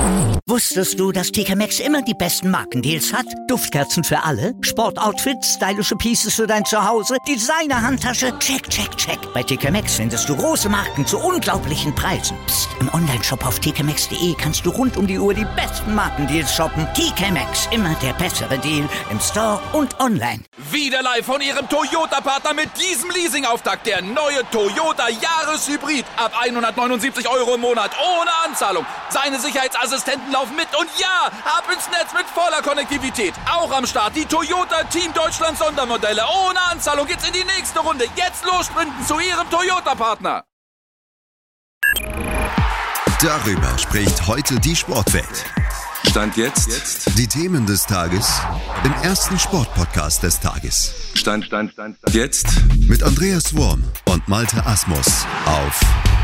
Wusstest du, dass TK Maxx immer die besten Markendeals hat? Duftkerzen für alle, Sportoutfits, stylische Pieces für dein Zuhause, Designer-Handtasche, check, check, check. Bei TK Maxx findest du große Marken zu unglaublichen Preisen. Psst. Im Onlineshop auf tkmaxx.de kannst du rund um die Uhr die besten Markendeals shoppen. TK Maxx, immer der bessere Deal im Store und online. Wieder live von Ihrem Toyota-Partner mit diesem Leasing-Auftakt. Der neue Toyota Jahreshybrid. Ab 179 € im Monat. Ohne Anzahlung. Seine Sicherheitsassistenten laufen mit. Und ja, ab ins Netz mit voller Konnektivität. Auch am Start die Toyota Team Deutschland Sondermodelle. Ohne Anzahlung geht's in die nächste Runde. Jetzt los sprinten zu Ihrem Toyota-Partner. Darüber spricht heute die Sportwelt. Stand jetzt. Die Themen des Tages im ersten Sportpodcast des Tages. Stand jetzt. Mit Andreas Worm und Malte Asmus auf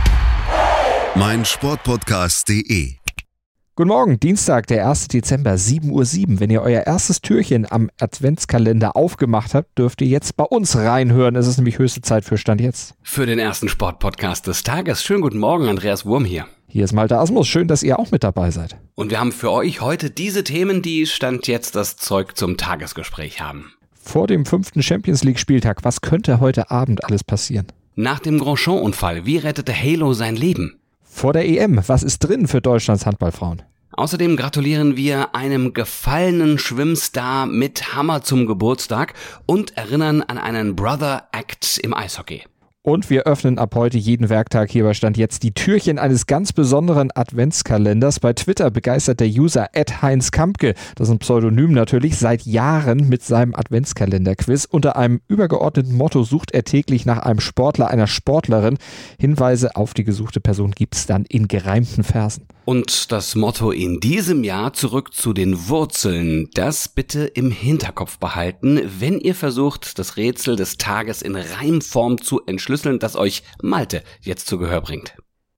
meinsportpodcast.de. Guten Morgen, Dienstag, der 1. Dezember, 7:07 Uhr. Wenn ihr euer erstes Türchen am Adventskalender aufgemacht habt, dürft ihr jetzt bei uns reinhören. Es ist nämlich höchste Zeit für Stand jetzt. Für den ersten Sportpodcast des Tages. Schönen guten Morgen, Andreas Wurm hier. Hier ist Malte Asmus. Schön, dass ihr auch mit dabei seid. Und wir haben für euch heute diese Themen, die Stand jetzt das Zeug zum Tagesgespräch haben. Vor dem 5. Champions-League-Spieltag, was könnte heute Abend alles passieren? Nach dem Grosjean-Unfall, wie rettete Halo sein Leben? Vor der EM, was ist drin für Deutschlands Handballfrauen? Außerdem gratulieren wir einem gefallenen Schwimmstar mit Hammer zum Geburtstag und erinnern an einen Brother Act im Eishockey. Und wir öffnen ab heute jeden Werktag hier bei Stand jetzt die Türchen eines ganz besonderen Adventskalenders. Bei Twitter begeistert der User @Heinz Kampke, das ist ein Pseudonym natürlich, seit Jahren mit seinem Adventskalender-Quiz. Unter einem übergeordneten Motto sucht er täglich nach einem Sportler, einer Sportlerin. Hinweise auf die gesuchte Person gibt's dann in gereimten Versen. Und das Motto in diesem Jahr: zurück zu den Wurzeln. Das bitte im Hinterkopf behalten, wenn ihr versucht, das Rätsel des Tages in Reimform zu entschlüsseln, das euch Malte jetzt zu Gehör bringt.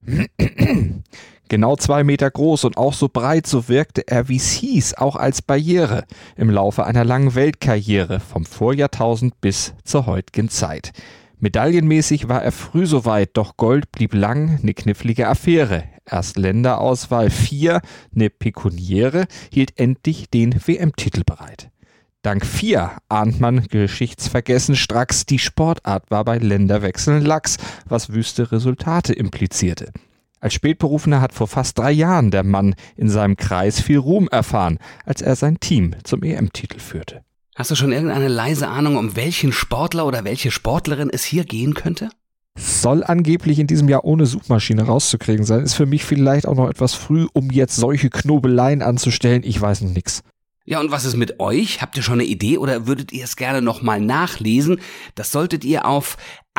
Genau 2 Meter groß und auch so breit, so wirkte er, wie es hieß, auch als Barriere im Laufe einer langen Weltkarriere, vom Vorjahrtausend bis zur heutigen Zeit. Medaillenmäßig war er früh soweit, doch Gold blieb lang eine knifflige Affäre. Erst Länderauswahl 4, eine pekuniäre, hielt endlich den WM-Titel bereit. Dank 4 ahnt man geschichtsvergessen stracks, die Sportart war bei Länderwechseln lax, was wüste Resultate implizierte. Als Spätberufener hat vor fast 3 Jahren der Mann in seinem Kreis viel Ruhm erfahren, als er sein Team zum EM-Titel führte. Hast du schon irgendeine leise Ahnung, um welchen Sportler oder welche Sportlerin es hier gehen könnte? Soll angeblich in diesem Jahr ohne Suchmaschine rauszukriegen sein. Ist für mich vielleicht auch noch etwas früh, um jetzt solche Knobeleien anzustellen. Ich weiß noch nichts. Ja, und was ist mit euch? Habt ihr schon eine Idee oder würdet ihr es gerne nochmal nachlesen? Das solltet ihr auf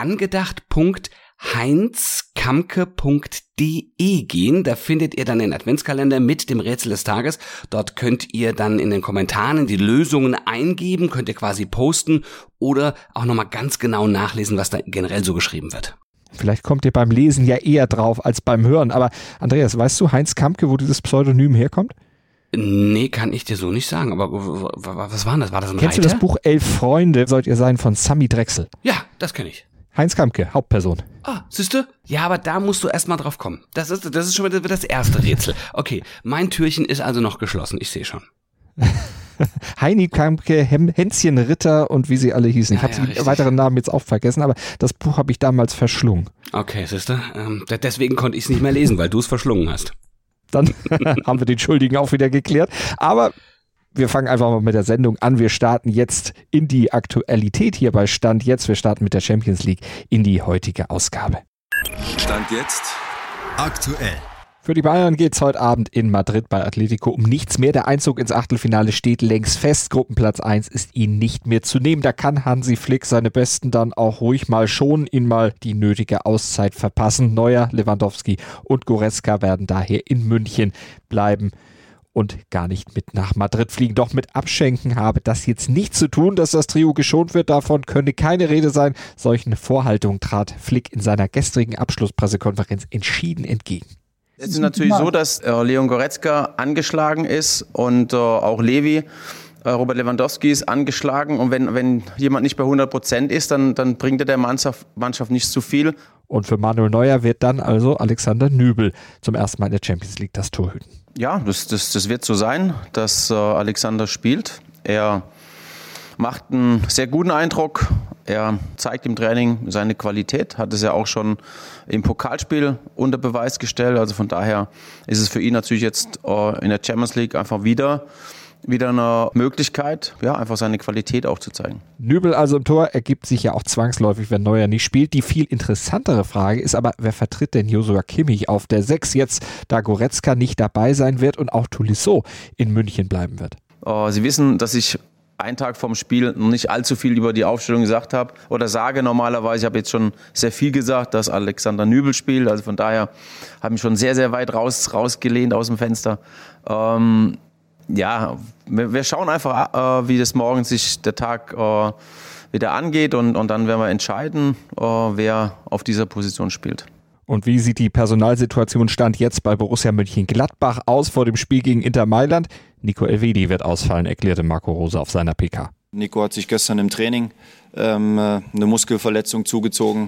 angedacht.heinzkamke.de gehen. Da findet ihr dann den Adventskalender mit dem Rätsel des Tages. Dort könnt ihr dann in den Kommentaren die Lösungen eingeben, könnt ihr quasi posten oder auch nochmal ganz genau nachlesen, was da generell so geschrieben wird. Vielleicht kommt ihr beim Lesen ja eher drauf als beim Hören. Aber Andreas, weißt du, Heinz Kampke, wo dieses Pseudonym herkommt? Nee, kann ich dir so nicht sagen, aber was war das? War das ein Kennst Reiter? du das Buch 11 Freunde, sollt ihr sein, von Sami Drechsel? Ja, das kenne ich. Heinz Kampke, Hauptperson. Ah, siehste? Ja, aber da musst du erstmal drauf kommen. Das ist schon wieder das erste Rätsel. Okay, mein Türchen ist also noch geschlossen, ich sehe schon. Heini Kampke, Hänschen Ritter und wie sie alle hießen. Ich habe die richtig. weiteren Namen jetzt auch vergessen, aber das Buch habe ich damals verschlungen. Okay, siehste? Deswegen konnte ich es nicht mehr lesen, weil du es verschlungen hast. Dann haben wir den Schuldigen auch wieder geklärt. Aber wir fangen einfach mal mit der Sendung an. Wir starten jetzt in die Aktualität hier bei Stand jetzt. Wir starten mit der Champions League in die heutige Ausgabe. Stand jetzt. Aktuell. Für die Bayern geht's heute Abend in Madrid bei Atletico um nichts mehr. Der Einzug ins Achtelfinale steht längst fest. Gruppenplatz 1 ist ihnen nicht mehr zu nehmen. Da kann Hansi Flick seine Besten dann auch ruhig mal schonen, ihnen mal die nötige Auszeit verpassen. Neuer, Lewandowski und Goretzka werden daher in München bleiben und gar nicht mit nach Madrid fliegen. Doch mit Abschenken habe das jetzt nichts zu tun, dass das Trio geschont wird. Davon könne keine Rede sein. Solchen Vorhaltungen trat Flick in seiner gestrigen Abschlusspressekonferenz entschieden entgegen. Es ist natürlich so, dass Leon Goretzka angeschlagen ist und auch Levi. Robert Lewandowski ist angeschlagen und wenn jemand nicht bei 100% ist, dann bringt er der Mannschaft nicht zu viel. Und für Manuel Neuer wird dann also Alexander Nübel zum ersten Mal in der Champions League das Tor hüten. Ja, das wird so sein, dass Alexander spielt. Er macht einen sehr guten Eindruck. Er zeigt im Training seine Qualität, hat es ja auch schon im Pokalspiel unter Beweis gestellt. Also von daher ist es für ihn natürlich jetzt in der Champions League einfach wieder eine Möglichkeit, ja, einfach seine Qualität auch zu zeigen. Nübel also im Tor ergibt sich ja auch zwangsläufig, wenn Neuer nicht spielt. Die viel interessantere Frage ist aber, wer vertritt denn Joshua Kimmich auf der 6 jetzt, da Goretzka nicht dabei sein wird und auch Tolisso in München bleiben wird? Sie wissen, dass ich einen Tag vorm Spiel noch nicht allzu viel über die Aufstellung gesagt habe oder sage normalerweise. Ich habe jetzt schon sehr viel gesagt, dass Alexander Nübel spielt. Also von daher habe ich mich schon sehr, sehr weit rausgelehnt aus dem Fenster. Ja, wir schauen einfach, wie das morgen sich der Tag wieder angeht und dann werden wir entscheiden, wer auf dieser Position spielt. Und wie sieht die Personalsituation Stand jetzt bei Borussia Mönchengladbach aus vor dem Spiel gegen Inter Mailand? Nico Elvedi wird ausfallen, erklärte Marco Rose auf seiner PK. Nico hat sich gestern im Training eine Muskelverletzung zugezogen.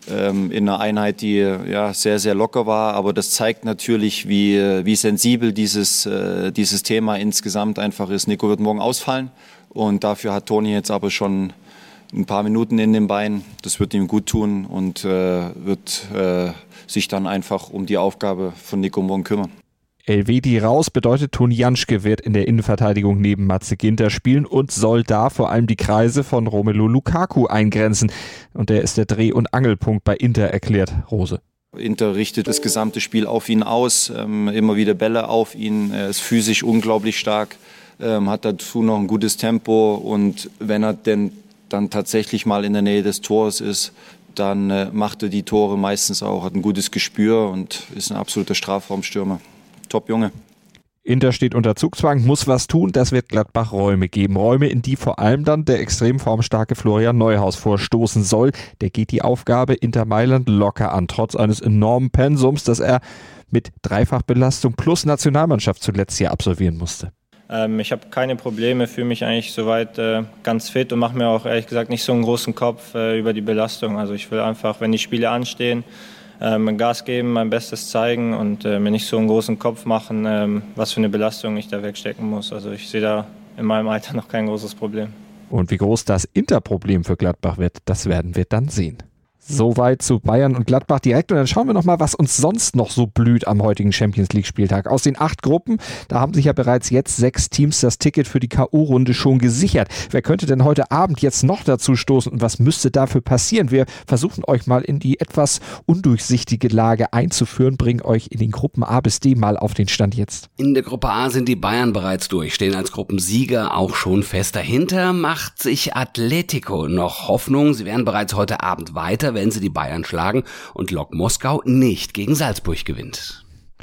In einer Einheit, die ja sehr, sehr locker war. Aber das zeigt natürlich, wie sensibel dieses Thema insgesamt einfach ist. Nico wird morgen ausfallen und dafür hat Toni jetzt aber schon ein paar Minuten in den Beinen. Das wird ihm gut tun und wird sich dann einfach um die Aufgabe von Nico morgen kümmern. Elvedi raus bedeutet, Toni Janschke wird in der Innenverteidigung neben Matze Ginter spielen und soll da vor allem die Kreise von Romelu Lukaku eingrenzen. Und der ist der Dreh- und Angelpunkt bei Inter, erklärt Rose. Inter richtet das gesamte Spiel auf ihn aus, immer wieder Bälle auf ihn. Er ist physisch unglaublich stark, hat dazu noch ein gutes Tempo und wenn er denn dann tatsächlich mal in der Nähe des Tores ist, dann macht er die Tore meistens auch, hat ein gutes Gespür und ist ein absoluter Strafraumstürmer. Top Junge. Inter steht unter Zugzwang, muss was tun, das wird Gladbach Räume geben. Räume, in die vor allem dann der extrem formstarke Florian Neuhaus vorstoßen soll. Der geht die Aufgabe Inter Mailand locker an, trotz eines enormen Pensums, das er mit Dreifachbelastung plus Nationalmannschaft zuletzt hier absolvieren musste. Ich habe keine Probleme, fühle mich eigentlich soweit ganz fit und mache mir auch ehrlich gesagt nicht so einen großen Kopf über die Belastung. Also ich will einfach, wenn die Spiele anstehen, Gas geben, mein Bestes zeigen und mir nicht so einen großen Kopf machen, was für eine Belastung ich da wegstecken muss. Also ich sehe da in meinem Alter noch kein großes Problem. Und wie groß das Interproblem für Gladbach wird, das werden wir dann sehen. Soweit zu Bayern und Gladbach direkt. Und dann schauen wir nochmal, was uns sonst noch so blüht am heutigen Champions-League-Spieltag. Aus den 8 Gruppen, da haben sich ja bereits jetzt 6 Teams das Ticket für die K.O.-Runde schon gesichert. Wer könnte denn heute Abend jetzt noch dazu stoßen und was müsste dafür passieren? Wir versuchen euch mal in die etwas undurchsichtige Lage einzuführen, bringen euch in den Gruppen A bis D mal auf den Stand jetzt. In der Gruppe A sind die Bayern bereits durch, stehen als Gruppensieger auch schon fest. Dahinter macht sich Atletico noch Hoffnung. Sie wären bereits heute Abend weiter, wenn sie die Bayern schlagen und Lok Moskau nicht gegen Salzburg gewinnt.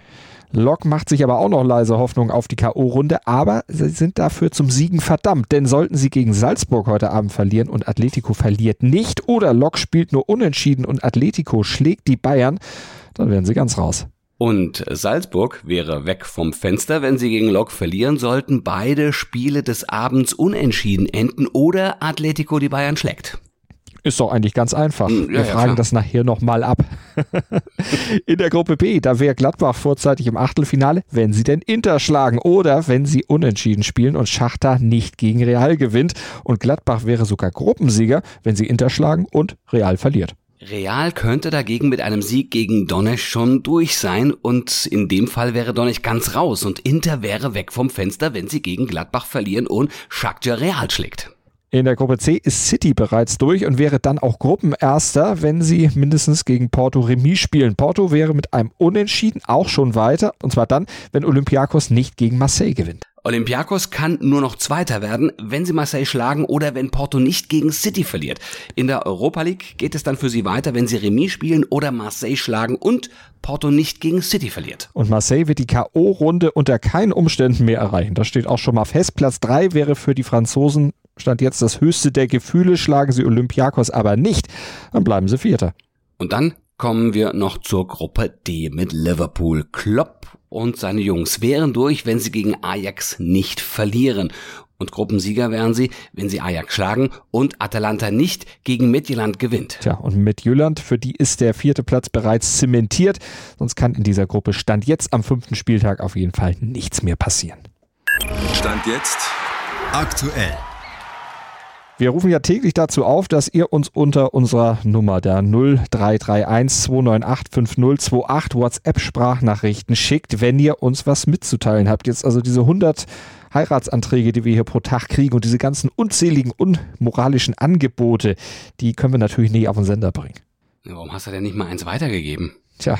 Lok macht sich aber auch noch leise Hoffnung auf die K.O.-Runde, aber sie sind dafür zum Siegen verdammt, denn sollten sie gegen Salzburg heute Abend verlieren und Atletico verliert nicht oder Lok spielt nur unentschieden und Atletico schlägt die Bayern, dann wären sie ganz raus. Und Salzburg wäre weg vom Fenster, wenn sie gegen Lok verlieren sollten, beide Spiele des Abends unentschieden enden oder Atletico die Bayern schlägt. Ist doch eigentlich ganz einfach. Wir fragen das nachher nochmal ab. In der Gruppe B, da wäre Gladbach vorzeitig im Achtelfinale, wenn sie denn Inter schlagen oder wenn sie unentschieden spielen und Schachtar nicht gegen Real gewinnt. Und Gladbach wäre sogar Gruppensieger, wenn sie Inter schlagen und Real verliert. Real könnte dagegen mit einem Sieg gegen Donetsk schon durch sein und in dem Fall wäre Donetsk ganz raus und Inter wäre weg vom Fenster, wenn sie gegen Gladbach verlieren und Shakhtar Real schlägt. In der Gruppe C ist City bereits durch und wäre dann auch Gruppenerster, wenn sie mindestens gegen Porto Remis spielen. Porto wäre mit einem Unentschieden auch schon weiter, und zwar dann, wenn Olympiakos nicht gegen Marseille gewinnt. Olympiakos kann nur noch Zweiter werden, wenn sie Marseille schlagen oder wenn Porto nicht gegen City verliert. In der Europa League geht es dann für sie weiter, wenn sie Remis spielen oder Marseille schlagen und Porto nicht gegen City verliert. Und Marseille wird die K.O.-Runde unter keinen Umständen mehr erreichen. Das steht auch schon mal fest. Platz 3 wäre für die Franzosen Stand jetzt das höchste der Gefühle. Schlagen sie Olympiakos aber nicht, dann bleiben sie Vierter. Und dann kommen wir noch zur Gruppe D mit Liverpool. Klopp und seine Jungs wären durch, wenn sie gegen Ajax nicht verlieren. Und Gruppensieger wären sie, wenn sie Ajax schlagen und Atalanta nicht gegen Midtjylland gewinnt. Tja, und Midtjylland, für die ist der 4. Platz bereits zementiert. Sonst kann in dieser Gruppe Stand jetzt am 5. Spieltag auf jeden Fall nichts mehr passieren. Stand jetzt Aktuell. Wir rufen ja täglich dazu auf, dass ihr uns unter unserer Nummer der 0331 298 5028 WhatsApp-Sprachnachrichten schickt, wenn ihr uns was mitzuteilen habt. Jetzt also diese 100 Heiratsanträge, die wir hier pro Tag kriegen und diese ganzen unzähligen, unmoralischen Angebote, die können wir natürlich nicht auf den Sender bringen. Warum hast du denn nicht mal eins weitergegeben? Tja.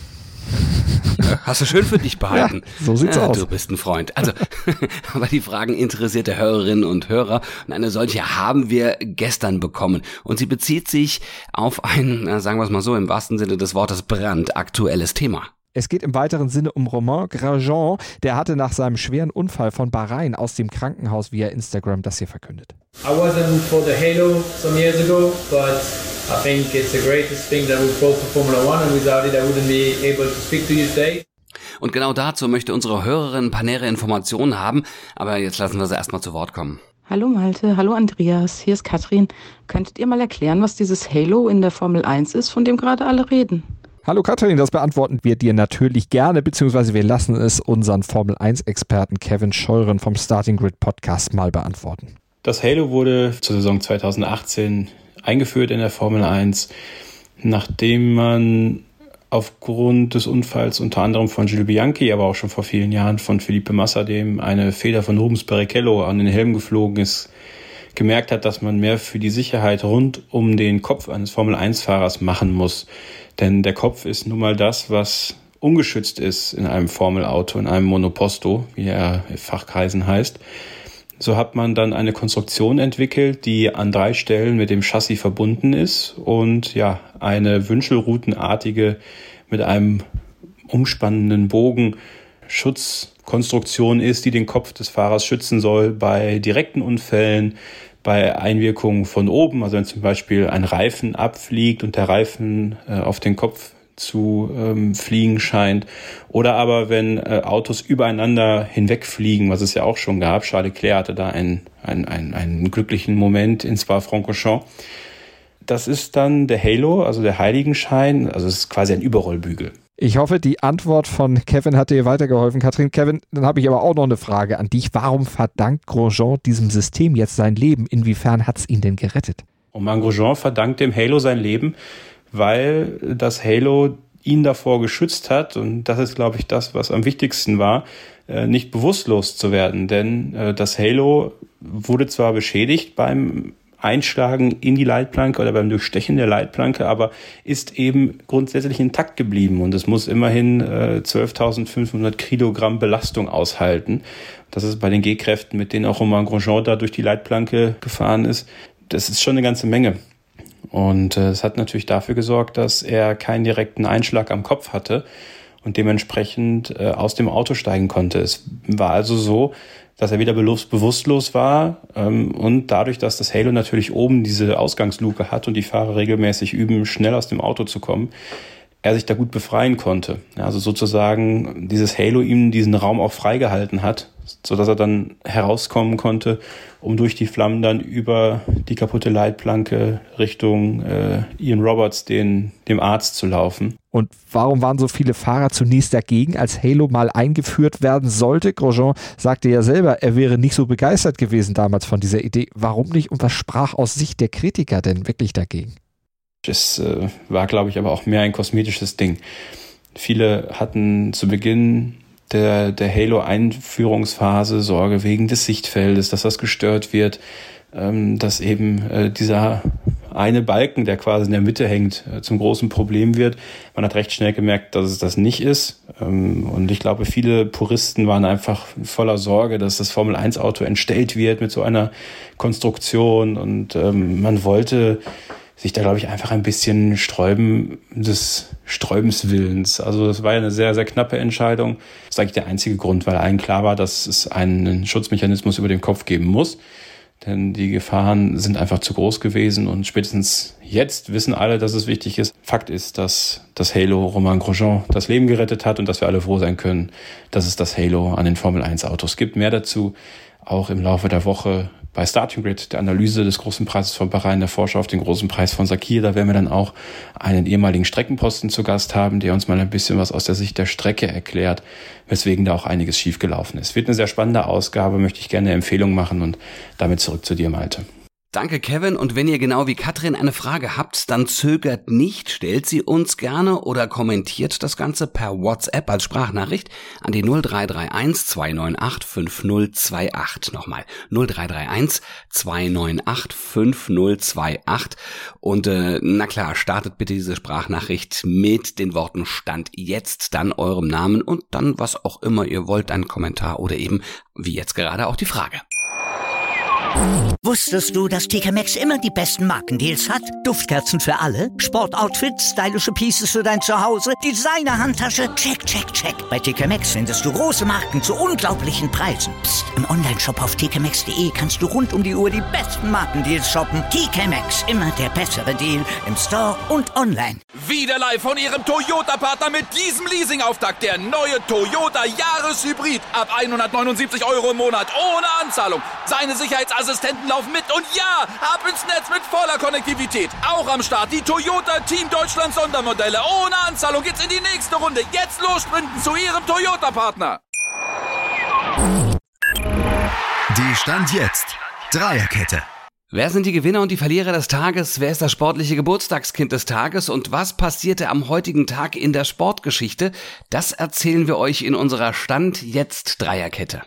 Hast du schön für dich behalten. Ja, so sieht's aus. Du bist ein Freund. Also, aber die Fragen interessierte Hörerinnen und Hörer. Und eine solche haben wir gestern bekommen. Und sie bezieht sich auf ein, sagen wir es mal so, im wahrsten Sinne des Wortes brandaktuelles Thema. Es geht im weiteren Sinne um Romain Grosjean. Der hatte nach seinem schweren Unfall von Bahrain aus dem Krankenhaus via Instagram das hier verkündet. I wasn't for the halo some years ago, but I think it's the greatest thing that we've brought to Formula One, and without it I wouldn't be able to speak to you today. Und genau dazu möchte unsere Hörerin ein paar nähere Informationen haben, aber jetzt lassen wir sie erstmal zu Wort kommen. Hallo Malte, hallo Andreas, hier ist Katrin. Könntet ihr mal erklären, was dieses Halo in der Formel 1 ist, von dem gerade alle reden? Hallo Katrin, das beantworten wir dir natürlich gerne, beziehungsweise wir lassen es unseren Formel-1-Experten Kevin Scheuren vom Starting Grid Podcast mal beantworten. Das Halo wurde zur Saison 2018 eingeführt in der Formel 1, nachdem man aufgrund des Unfalls unter anderem von Gilles Bianchi, aber auch schon vor vielen Jahren von Felipe Massa, dem eine Feder von Rubens Barrichello an den Helm geflogen ist, gemerkt hat, dass man mehr für die Sicherheit rund um den Kopf eines Formel-1-Fahrers machen muss. Denn der Kopf ist nun mal das, was ungeschützt ist in einem Formelauto, in einem Monoposto, wie er in Fachkreisen heißt. So hat man dann eine Konstruktion entwickelt, die an 3 Stellen mit dem Chassis verbunden ist und ja, eine wünschelrutenartige mit einem umspannenden Bogen Schutzkonstruktion ist, die den Kopf des Fahrers schützen soll bei direkten Unfällen, bei Einwirkungen von oben, also wenn zum Beispiel ein Reifen abfliegt und der Reifen auf den Kopf zu fliegen scheint, oder aber wenn Autos übereinander hinwegfliegen, was es ja auch schon gab. Charles Leclerc hatte da einen glücklichen Moment in Spa-Francorchamps. Das ist dann der Halo, also der Heiligenschein, also es ist quasi ein Überrollbügel. Ich hoffe, die Antwort von Kevin hat dir weitergeholfen, Katrin. Kevin, dann habe ich aber auch noch eine Frage an dich. Warum verdankt Grosjean diesem System jetzt sein Leben? Inwiefern hat es ihn denn gerettet? Romain Grosjean verdankt dem Halo sein Leben, weil das Halo ihn davor geschützt hat, und das ist, glaube ich, das, was am wichtigsten war, nicht bewusstlos zu werden. Denn das Halo wurde zwar beschädigt beim Einschlagen in die Leitplanke oder beim Durchstechen der Leitplanke, aber ist eben grundsätzlich intakt geblieben und es muss immerhin 12.500 Kilogramm Belastung aushalten. Das ist bei den G-Kräften, mit denen auch Romain Grosjean da durch die Leitplanke gefahren ist, das ist schon eine ganze Menge. Und es hat natürlich dafür gesorgt, dass er keinen direkten Einschlag am Kopf hatte und dementsprechend aus dem Auto steigen konnte. Es war also so, dass er wieder bewusstlos war und dadurch, dass das Halo natürlich oben diese Ausgangsluke hat und die Fahrer regelmäßig üben, schnell aus dem Auto zu kommen, er sich da gut befreien konnte. Also sozusagen dieses Halo ihm diesen Raum auch freigehalten hat, sodass er dann herauskommen konnte, um durch die Flammen dann über die kaputte Leitplanke Richtung Ian Roberts, dem Arzt, zu laufen. Und warum waren so viele Fahrer zunächst dagegen, als Halo mal eingeführt werden sollte? Grosjean sagte ja selber, er wäre nicht so begeistert gewesen damals von dieser Idee. Warum nicht und was sprach aus Sicht der Kritiker denn wirklich dagegen? Es war, glaube ich, aber auch mehr ein kosmetisches Ding. Viele hatten zu Beginn der Halo-Einführungsphase Sorge wegen des Sichtfeldes, dass das gestört wird, dass eben dieser eine Balken, der quasi in der Mitte hängt, zum großen Problem wird. Man hat recht schnell gemerkt, dass es das nicht ist. Und ich glaube, viele Puristen waren einfach voller Sorge, dass das Formel-1-Auto entstellt wird mit so einer Konstruktion. Und man wollte sich da, glaube ich, einfach ein bisschen sträuben des Sträubenswillens. Also das war ja eine sehr, sehr knappe Entscheidung. Das ist eigentlich der einzige Grund, weil allen klar war, dass es einen Schutzmechanismus über dem Kopf geben muss. Denn die Gefahren sind einfach zu groß gewesen und spätestens jetzt wissen alle, dass es wichtig ist. Fakt ist, dass das Halo Romain Grosjean das Leben gerettet hat und dass wir alle froh sein können, dass es das Halo an den Formel-1-Autos gibt. Mehr dazu auch im Laufe der Woche bei Starting Grid, der Analyse des Großen Preises von Bahrain, der Vorschau auf den Großen Preis von Sakhir. Da werden wir dann auch einen ehemaligen Streckenposten zu Gast haben, der uns mal ein bisschen was aus der Sicht der Strecke erklärt, weswegen da auch einiges schiefgelaufen ist. Wird eine sehr spannende Ausgabe, möchte ich gerne eine Empfehlung machen und damit zurück zu dir, Malte. Danke, Kevin. Und wenn ihr genau wie Katrin eine Frage habt, dann zögert nicht, stellt sie uns gerne oder kommentiert das Ganze per WhatsApp als Sprachnachricht an die 0331 298 5028. Nochmal 0331 298 5028. Und na klar, startet bitte diese Sprachnachricht mit den Worten Stand jetzt, dann eurem Namen und dann was auch immer ihr wollt, ein Kommentar oder eben wie jetzt gerade auch die Frage. Wusstest du, dass TK Maxx immer die besten Markendeals hat? Duftkerzen für alle, Sportoutfits, stylische Pieces für dein Zuhause, Designer-Handtasche, check, check, check. Bei TK Maxx findest du große Marken zu unglaublichen Preisen. Psst. Im Onlineshop auf tkmaxx.de kannst du rund um die Uhr die besten Markendeals shoppen. TK Maxx, immer der bessere Deal im Store und online. Wieder live von ihrem Toyota-Partner mit diesem Leasing-Auftakt. Der neue Toyota Jahreshybrid. Ab 179 € im Monat ohne Anzahlung. Seine Sicherheitsassistenten laufen mit und ja, ab ins Netz mit voller Konnektivität. Auch am Start die Toyota Team Deutschland Sondermodelle. Ohne Anzahlung geht's in die nächste Runde. Jetzt los sprinten zu ihrem Toyota-Partner. Die Stand jetzt Dreierkette. Wer sind die Gewinner und die Verlierer des Tages? Wer ist das sportliche Geburtstagskind des Tages? Und was passierte am heutigen Tag in der Sportgeschichte? Das erzählen wir euch in unserer Stand jetzt Dreierkette.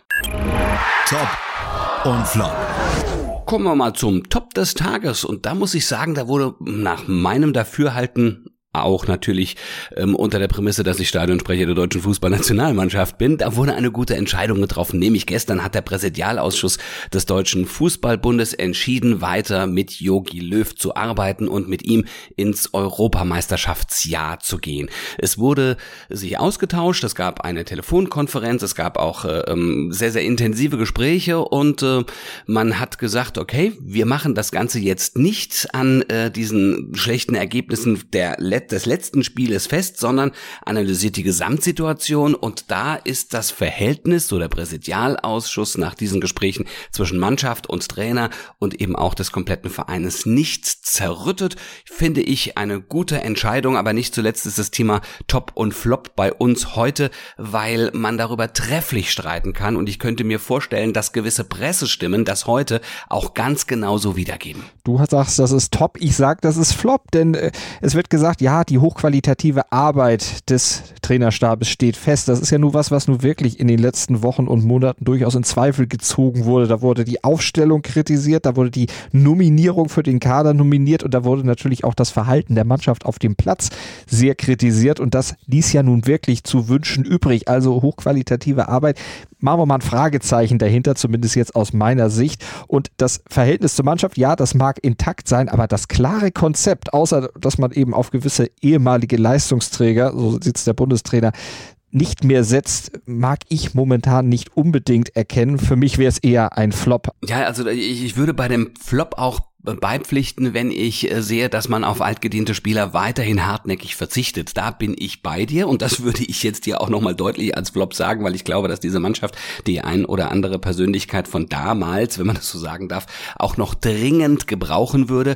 Top und Flop. Kommen wir mal zum Top des Tages. Und da muss ich sagen, da wurde nach meinem Dafürhalten auch natürlich unter der Prämisse, dass ich Stadionsprecher der deutschen Fußballnationalmannschaft bin. Da wurde eine gute Entscheidung getroffen, nämlich gestern hat der Präsidialausschuss des Deutschen Fußballbundes entschieden, weiter mit Jogi Löw zu arbeiten und mit ihm ins Europameisterschaftsjahr zu gehen. Es wurde sich ausgetauscht, es gab eine Telefonkonferenz, es gab auch sehr, sehr intensive Gespräche und man hat gesagt, okay, wir machen das Ganze jetzt nicht an diesen schlechten Ergebnissen des letzten Spieles fest, sondern analysiert die Gesamtsituation und da ist das Verhältnis, so der Präsidialausschuss nach diesen Gesprächen zwischen Mannschaft und Trainer und eben auch des kompletten Vereines nicht zerrüttet. Finde ich eine gute Entscheidung, aber nicht zuletzt ist das Thema Top und Flop bei uns heute, weil man darüber trefflich streiten kann und ich könnte mir vorstellen, dass gewisse Pressestimmen das heute auch ganz genauso wiedergeben. Du sagst, das ist Top, ich sag, das ist Flop, denn es wird gesagt, ja, die hochqualitative Arbeit des Trainerstabes steht fest. Das ist ja nur was nun wirklich in den letzten Wochen und Monaten durchaus in Zweifel gezogen wurde. Da wurde die Aufstellung kritisiert, da wurde die Nominierung für den Kader nominiert und da wurde natürlich auch das Verhalten der Mannschaft auf dem Platz sehr kritisiert und das ließ ja nun wirklich zu wünschen übrig. Also hochqualitative Arbeit. Machen wir mal ein Fragezeichen dahinter, zumindest jetzt aus meiner Sicht. Und das Verhältnis zur Mannschaft, ja, das mag intakt sein, aber das klare Konzept, außer dass man eben auf gewisse ehemalige Leistungsträger, so sitzt der Bundestrainer, nicht mehr setzt, mag ich momentan nicht unbedingt erkennen. Für mich wäre es eher ein Flop. Ja, also ich würde bei dem Flop auch beipflichten, wenn ich sehe, dass man auf altgediente Spieler weiterhin hartnäckig verzichtet. Da bin ich bei dir und das würde ich jetzt dir auch nochmal deutlich als Flop sagen, weil ich glaube, dass diese Mannschaft die ein oder andere Persönlichkeit von damals, wenn man das so sagen darf, auch noch dringend gebrauchen würde.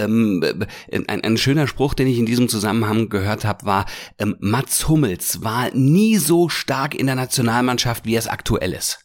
Ein schöner Spruch, den ich in diesem Zusammenhang gehört habe, war, Mats Hummels war nie so stark in der Nationalmannschaft, wie es aktuell ist.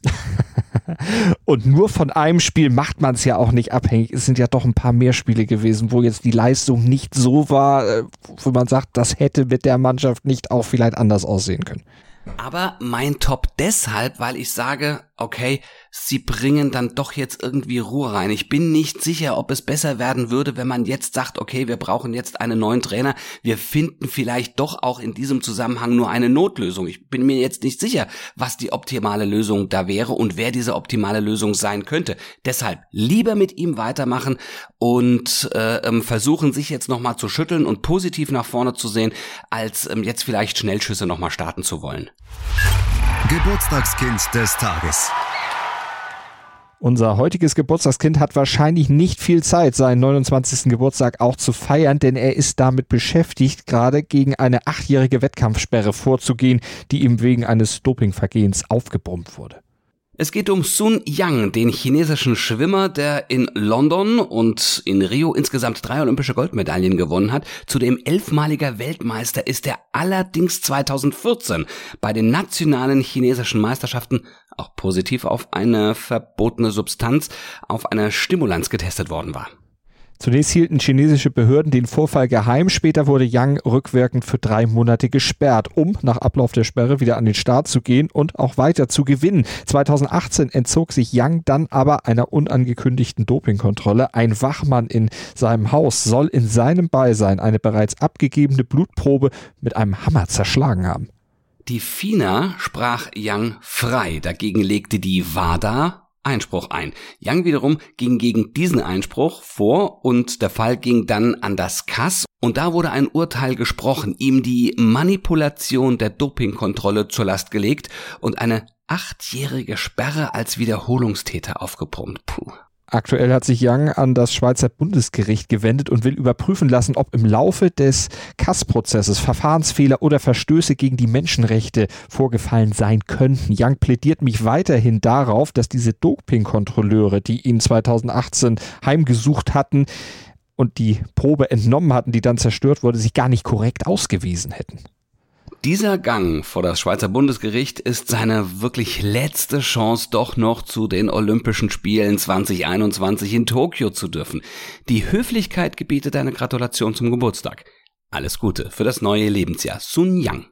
Und nur von einem Spiel macht man es ja auch nicht abhängig. Es sind ja doch ein paar mehr Spiele gewesen, wo jetzt die Leistung nicht so war, wo man sagt, das hätte mit der Mannschaft nicht auch vielleicht anders aussehen können. Aber mein Top deshalb, weil ich sage, okay, sie bringen dann doch jetzt irgendwie Ruhe rein. Ich bin nicht sicher, ob es besser werden würde, wenn man jetzt sagt, okay, wir brauchen jetzt einen neuen Trainer. Wir finden vielleicht doch auch in diesem Zusammenhang nur eine Notlösung. Ich bin mir jetzt nicht sicher, was die optimale Lösung da wäre und wer diese optimale Lösung sein könnte. Deshalb lieber mit ihm weitermachen und versuchen, sich jetzt nochmal zu schütteln und positiv nach vorne zu sehen, als jetzt vielleicht Schnellschüsse nochmal starten zu wollen. Geburtstagskind des Tages. Unser heutiges Geburtstagskind hat wahrscheinlich nicht viel Zeit, seinen 29. Geburtstag auch zu feiern, denn er ist damit beschäftigt, gerade gegen eine 8-jährige Wettkampfsperre vorzugehen, die ihm wegen eines Dopingvergehens aufgebrummt wurde. Es geht um Sun Yang, den chinesischen Schwimmer, der in London und in Rio insgesamt 3 olympische Goldmedaillen gewonnen hat. Zudem 11-maliger Weltmeister ist er allerdings 2014 bei den nationalen chinesischen Meisterschaften auch positiv auf eine verbotene Substanz, auf eine Stimulanz getestet worden war. Zunächst hielten chinesische Behörden den Vorfall geheim. Später wurde Yang rückwirkend für 3 Monate gesperrt, um nach Ablauf der Sperre wieder an den Start zu gehen und auch weiter zu gewinnen. 2018 entzog sich Yang dann aber einer unangekündigten Dopingkontrolle. Ein Wachmann in seinem Haus soll in seinem Beisein eine bereits abgegebene Blutprobe mit einem Hammer zerschlagen haben. Die FINA sprach Yang frei. Dagegen legte die WADA Einspruch ein. Yang wiederum ging gegen diesen Einspruch vor und der Fall ging dann an das CAS und da wurde ein Urteil gesprochen, ihm die Manipulation der Dopingkontrolle zur Last gelegt und eine 8-jährige Sperre als Wiederholungstäter aufgebrummt. Puh. Aktuell hat sich Yang an das Schweizer Bundesgericht gewendet und will überprüfen lassen, ob im Laufe des CAS-Prozesses Verfahrensfehler oder Verstöße gegen die Menschenrechte vorgefallen sein könnten. Yang plädiert mich weiterhin darauf, dass diese Dopingkontrolleure, die ihn 2018 heimgesucht hatten und die Probe entnommen hatten, die dann zerstört wurde, sich gar nicht korrekt ausgewiesen hätten. Dieser Gang vor das Schweizer Bundesgericht ist seine wirklich letzte Chance, doch noch zu den Olympischen Spielen 2021 in Tokio zu dürfen. Die Höflichkeit gebietet eine Gratulation zum Geburtstag. Alles Gute für das neue Lebensjahr, Sun Yang.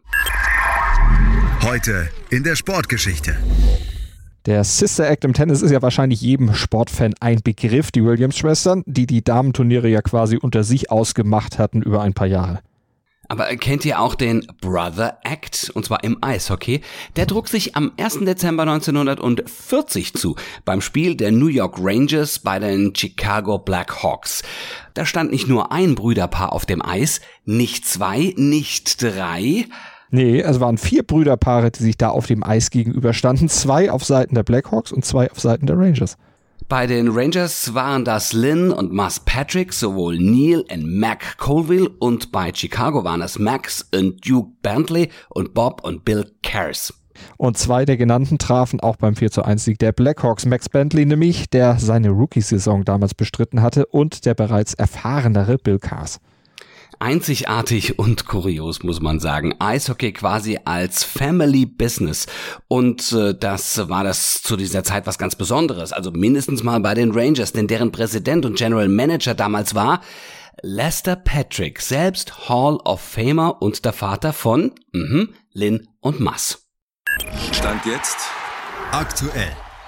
Heute in der Sportgeschichte. Der Sister Act im Tennis ist ja wahrscheinlich jedem Sportfan ein Begriff. Die Williams-Schwestern, die Damenturniere ja quasi unter sich ausgemacht hatten über ein paar Jahre. Aber kennt ihr auch den Brother Act, und zwar im Eishockey? Der trug sich am 1. Dezember 1940 zu, beim Spiel der New York Rangers bei den Chicago Blackhawks. Da stand nicht nur ein Brüderpaar auf dem Eis, nicht 2, nicht 3. Nee, es waren 4 Brüderpaare, die sich da auf dem Eis gegenüberstanden. 2 auf Seiten der Blackhawks und 2 auf Seiten der Rangers. Bei den Rangers waren das Lynn und Mas Patrick, sowohl Neil und Mac Colville, und bei Chicago waren es Max und Duke Bentley und Bob und Bill Karras. Und 2 der genannten trafen auch beim 4:1-Sieg der Blackhawks. Max Bentley nämlich, der seine Rookie-Saison damals bestritten hatte, und der bereits erfahrenere Bill Karras. Einzigartig und kurios, muss man sagen. Eishockey quasi als Family Business. Und das war das zu dieser Zeit was ganz Besonderes. Also mindestens mal bei den Rangers, denn deren Präsident und General Manager damals war Lester Patrick, selbst Hall of Famer und der Vater von Lynn und Mas. Stand jetzt aktuell.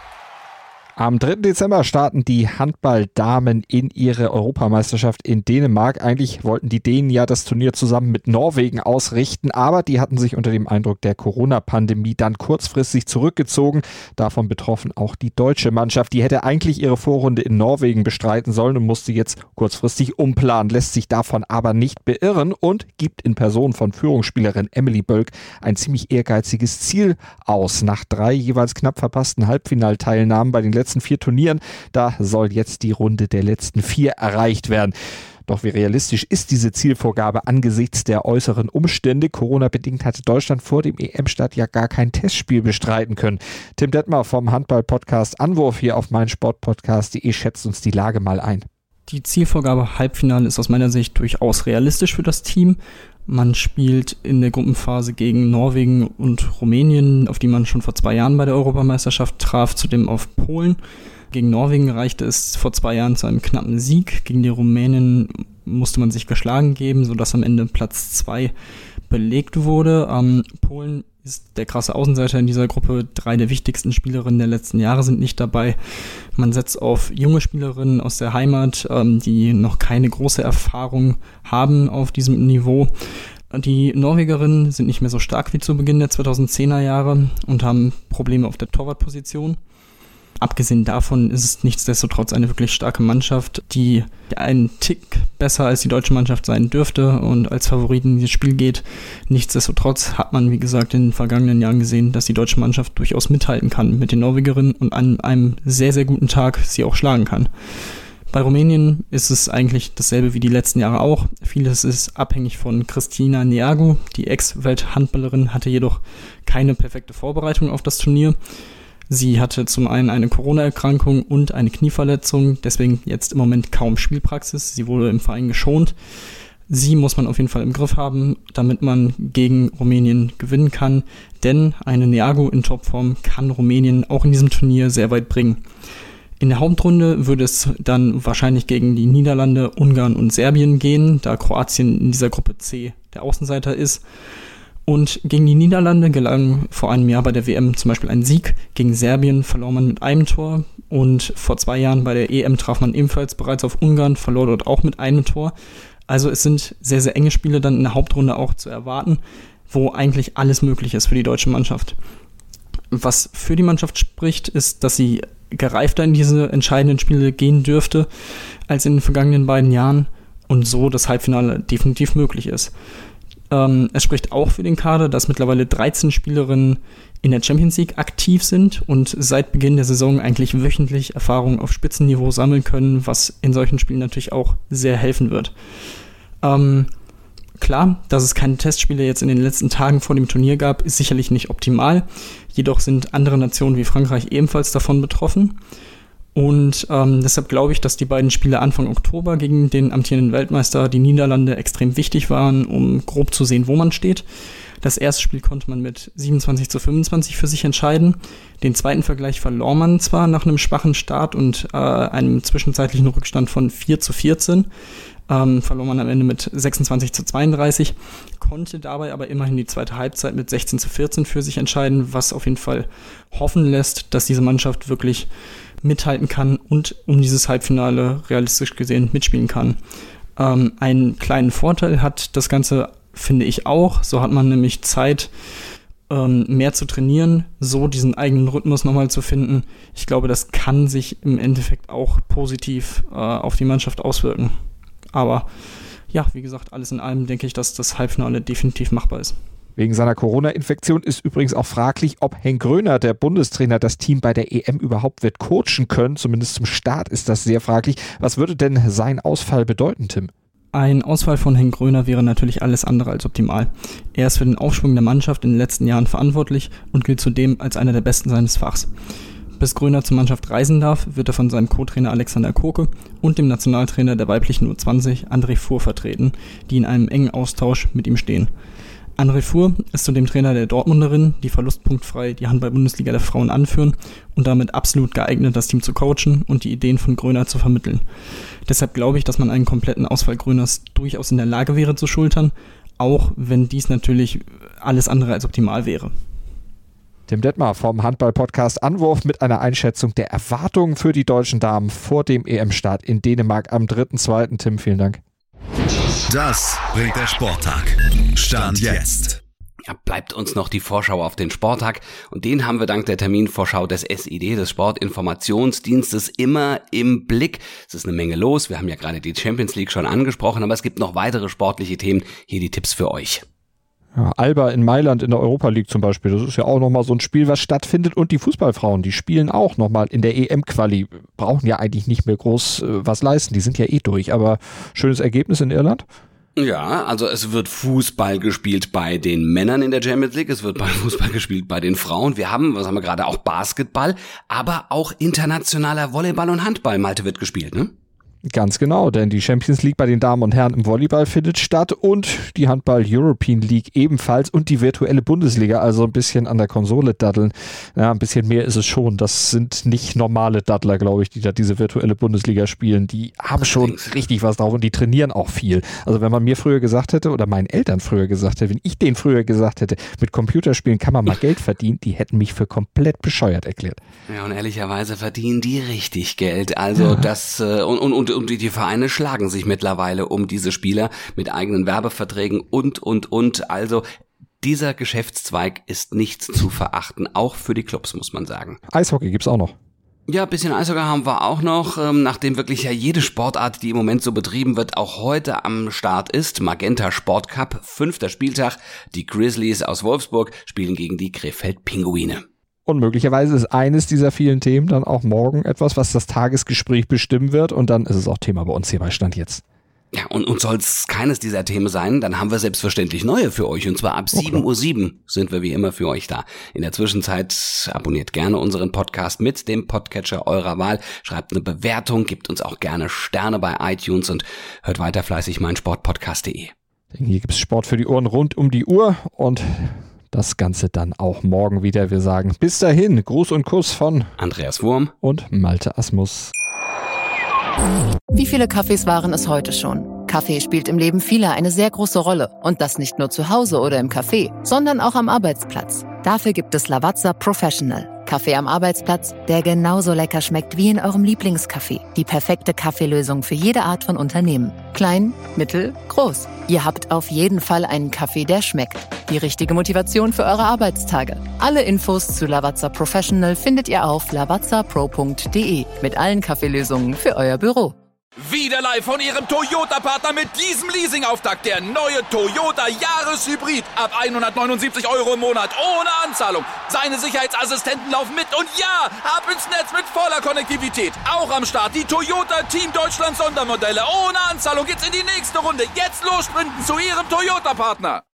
Am 3. Dezember starten die Handballdamen in ihre Europameisterschaft in Dänemark. Eigentlich wollten die Dänen ja das Turnier zusammen mit Norwegen ausrichten, aber die hatten sich unter dem Eindruck der Corona-Pandemie dann kurzfristig zurückgezogen. Davon betroffen auch die deutsche Mannschaft. Die hätte eigentlich ihre Vorrunde in Norwegen bestreiten sollen und musste jetzt kurzfristig umplanen, lässt sich davon aber nicht beirren und gibt in Person von Führungsspielerin Emily Bölk ein ziemlich ehrgeiziges Ziel aus. Nach 3 jeweils knapp verpassten Halbfinalteilnahmen bei den letzten 4 Turnieren, da soll jetzt die Runde der letzten 4 erreicht werden. Doch wie realistisch ist diese Zielvorgabe angesichts der äußeren Umstände? Corona-bedingt hatte Deutschland vor dem EM-Start ja gar kein Testspiel bestreiten können. Tim Detmer vom Handball-Podcast Anwurf hier auf meinsportpodcast.de schätzt uns die Lage mal ein. Die Zielvorgabe Halbfinale ist aus meiner Sicht durchaus realistisch für das Team. Man spielt in der Gruppenphase gegen Norwegen und Rumänien, auf die man schon vor 2 Jahren bei der Europameisterschaft traf, zudem auf Polen. Gegen Norwegen reichte es vor 2 Jahren zu einem knappen Sieg. Gegen die Rumänen musste man sich geschlagen geben, sodass am Ende Platz 2 belegt wurde. Polen ist der krasse Außenseiter in dieser Gruppe. 3 der wichtigsten Spielerinnen der letzten Jahre sind nicht dabei. Man setzt auf junge Spielerinnen aus der Heimat, die noch keine große Erfahrung haben auf diesem Niveau. Die Norwegerinnen sind nicht mehr so stark wie zu Beginn der 2010er Jahre und haben Probleme auf der Torwartposition. Abgesehen davon ist es nichtsdestotrotz eine wirklich starke Mannschaft, die einen Tick besser als die deutsche Mannschaft sein dürfte und als Favoriten in dieses Spiel geht. Nichtsdestotrotz hat man, wie gesagt, in den vergangenen Jahren gesehen, dass die deutsche Mannschaft durchaus mithalten kann mit den Norwegerinnen und an einem sehr, sehr guten Tag sie auch schlagen kann. Bei Rumänien ist es eigentlich dasselbe wie die letzten Jahre auch. Vieles ist abhängig von Cristina Neagu. Die Ex-Welthandballerin hatte jedoch keine perfekte Vorbereitung auf das Turnier. Sie hatte zum einen eine Corona-Erkrankung und eine Knieverletzung, deswegen jetzt im Moment kaum Spielpraxis. Sie wurde im Verein geschont. Sie muss man auf jeden Fall im Griff haben, damit man gegen Rumänien gewinnen kann, denn eine Neago in Topform kann Rumänien auch in diesem Turnier sehr weit bringen. In der Hauptrunde würde es dann wahrscheinlich gegen die Niederlande, Ungarn und Serbien gehen, da Kroatien in dieser Gruppe C der Außenseiter ist. Und gegen die Niederlande gelang vor einem Jahr bei der WM zum Beispiel ein Sieg. Gegen Serbien verlor man mit einem Tor. Und vor 2 Jahren bei der EM traf man ebenfalls bereits auf Ungarn, verlor dort auch mit einem Tor. Also es sind sehr, sehr enge Spiele dann in der Hauptrunde auch zu erwarten, wo eigentlich alles möglich ist für die deutsche Mannschaft. Was für die Mannschaft spricht, ist, dass sie gereifter in diese entscheidenden Spiele gehen dürfte als in den vergangenen beiden Jahren und so das Halbfinale definitiv möglich ist. Es spricht auch für den Kader, dass mittlerweile 13 Spielerinnen in der Champions League aktiv sind und seit Beginn der Saison eigentlich wöchentlich Erfahrung auf Spitzenniveau sammeln können, was in solchen Spielen natürlich auch sehr helfen wird. Klar, dass es keine Testspiele jetzt in den letzten Tagen vor dem Turnier gab, ist sicherlich nicht optimal. Jedoch sind andere Nationen wie Frankreich ebenfalls davon betroffen. Und deshalb glaube ich, dass die beiden Spiele Anfang Oktober gegen den amtierenden Weltmeister, die Niederlande, extrem wichtig waren, um grob zu sehen, wo man steht. Das erste Spiel konnte man mit 27:25 für sich entscheiden. Den zweiten Vergleich verlor man zwar nach einem schwachen Start und einem zwischenzeitlichen Rückstand von 4:14. Verlor man am Ende mit 26:32, konnte dabei aber immerhin die zweite Halbzeit mit 16:14 für sich entscheiden, was auf jeden Fall hoffen lässt, dass diese Mannschaft wirklich mithalten kann und um dieses Halbfinale realistisch gesehen mitspielen kann. Einen kleinen Vorteil hat das Ganze, finde ich auch. So hat man nämlich Zeit, mehr zu trainieren, so diesen eigenen Rhythmus nochmal zu finden. Ich glaube, das kann sich im Endeffekt auch positiv auf die Mannschaft auswirken. Aber ja, wie gesagt, alles in allem denke ich, dass das Halbfinale definitiv machbar ist. Wegen seiner Corona-Infektion ist übrigens auch fraglich, ob Henk Gröner, der Bundestrainer, das Team bei der EM überhaupt wird coachen können. Zumindest zum Start ist das sehr fraglich. Was würde denn sein Ausfall bedeuten, Tim? Ein Ausfall von Henk Gröner wäre natürlich alles andere als optimal. Er ist für den Aufschwung der Mannschaft in den letzten Jahren verantwortlich und gilt zudem als einer der Besten seines Fachs. Bis Gröner zur Mannschaft reisen darf, wird er von seinem Co-Trainer Alexander Koke und dem Nationaltrainer der weiblichen U20, André Fuhr, vertreten, die in einem engen Austausch mit ihm stehen. André Fuhr ist zudem Trainer der Dortmunderinnen, die verlustpunktfrei die Handball-Bundesliga der Frauen anführen und damit absolut geeignet, das Team zu coachen und die Ideen von Gröner zu vermitteln. Deshalb glaube ich, dass man einen kompletten Ausfall Gröners durchaus in der Lage wäre zu schultern, auch wenn dies natürlich alles andere als optimal wäre. Tim Detmar vom Handball-Podcast Anwurf mit einer Einschätzung der Erwartungen für die deutschen Damen vor dem EM-Start in Dänemark am 3.2. Tim, vielen Dank. Das bringt der Sporttag. Stand jetzt. Ja, bleibt uns noch die Vorschau auf den Sporttag und den haben wir dank der Terminvorschau des SID, des Sportinformationsdienstes, immer im Blick. Es ist eine Menge los, wir haben ja gerade die Champions League schon angesprochen, aber es gibt noch weitere sportliche Themen. Hier die Tipps für euch. Ja, Alba in Mailand in der Europa League zum Beispiel, das ist ja auch nochmal so ein Spiel, was stattfindet, und die Fußballfrauen, die spielen auch nochmal in der EM-Quali, brauchen ja eigentlich nicht mehr groß was leisten, die sind ja durch, aber schönes Ergebnis in Irland. Ja, also es wird Fußball gespielt bei den Männern in der Champions League, es wird Fußball gespielt bei den Frauen. Wir haben gerade, auch Basketball, aber auch internationaler Volleyball und Handball. Malte, wird gespielt, ne? Ganz genau, denn die Champions League bei den Damen und Herren im Volleyball findet statt und die Handball-European League ebenfalls und die virtuelle Bundesliga, also ein bisschen an der Konsole daddeln. Ja, ein bisschen mehr ist es schon. Das sind nicht normale Daddler, glaube ich, die da diese virtuelle Bundesliga spielen. Die haben schon richtig was drauf und die trainieren auch viel. Also wenn man mir früher gesagt hätte oder meinen Eltern früher gesagt hätte, wenn ich denen früher gesagt hätte, mit Computerspielen kann man mal Geld verdienen, die hätten mich für komplett bescheuert erklärt. Ja, und ehrlicherweise verdienen die richtig Geld. Also das und die Vereine schlagen sich mittlerweile um diese Spieler mit eigenen Werbeverträgen und. Also dieser Geschäftszweig ist nicht zu verachten, auch für die Clubs, muss man sagen. Eishockey gibt's auch noch. Ja, ein bisschen Eishockey haben wir auch noch, nachdem wirklich ja jede Sportart, die im Moment so betrieben wird, auch heute am Start ist. Magenta Sport Cup, 5. Spieltag. Die Grizzlies aus Wolfsburg spielen gegen die Krefeld Pinguine. Und möglicherweise ist eines dieser vielen Themen dann auch morgen etwas, was das Tagesgespräch bestimmen wird. Und dann ist es auch Thema bei uns hier bei Stand jetzt. Ja, und soll es keines dieser Themen sein, dann haben wir selbstverständlich neue für euch. Und zwar ab 7:07 Uhr sind wir wie immer für euch da. In der Zwischenzeit abonniert gerne unseren Podcast mit dem Podcatcher eurer Wahl. Schreibt eine Bewertung, gebt uns auch gerne Sterne bei iTunes und hört weiter fleißig meinsportpodcast.de. Hier gibt's Sport für die Ohren rund um die Uhr und das Ganze dann auch morgen wieder. Wir sagen bis dahin, Gruß und Kuss von Andreas Wurm und Malte Asmus. Wie viele Kaffees waren es heute schon? Kaffee spielt im Leben vieler eine sehr große Rolle. Und das nicht nur zu Hause oder im Café, sondern auch am Arbeitsplatz. Dafür gibt es Lavazza Professional. Kaffee am Arbeitsplatz, der genauso lecker schmeckt wie in eurem Lieblingscafé. Die perfekte Kaffeelösung für jede Art von Unternehmen. Klein, mittel, groß. Ihr habt auf jeden Fall einen Kaffee, der schmeckt. Die richtige Motivation für eure Arbeitstage. Alle Infos zu Lavazza Professional findet ihr auf lavazzapro.de mit allen Kaffeelösungen für euer Büro. Wieder live von Ihrem Toyota-Partner mit diesem Leasing-Auftakt. Der neue Toyota Jahreshybrid. Ab 179 € im Monat. Ohne Anzahlung. Seine Sicherheitsassistenten laufen mit. Und ja, ab ins Netz mit voller Konnektivität. Auch am Start die Toyota Team Deutschland Sondermodelle. Ohne Anzahlung geht's in die nächste Runde. Jetzt los sprinten zu Ihrem Toyota-Partner.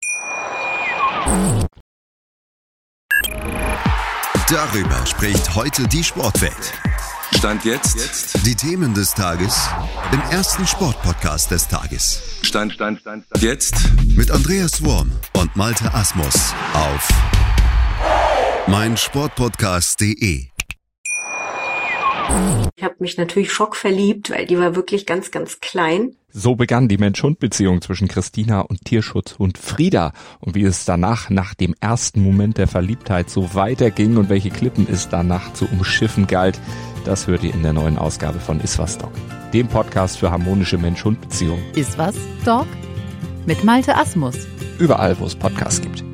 Darüber spricht heute die Sportwelt. Stand jetzt. Die Themen des Tages im ersten Sportpodcast des Tages. Stand jetzt. Mit Andreas Wurm und Malte Asmus auf meinsportpodcast.de. Ich habe mich natürlich schockverliebt, weil die war wirklich ganz, ganz klein. So begann die Mensch-Hund-Beziehung zwischen Christina und Tierschutzhund Frieda. Und wie es danach, nach dem ersten Moment der Verliebtheit, so weiterging und welche Klippen es danach zu umschiffen galt, das hört ihr in der neuen Ausgabe von Iswas Dog, dem Podcast für harmonische Mensch-Hund-Beziehungen. Iswas Dog? Mit Malte Asmus. Überall, wo es Podcasts gibt.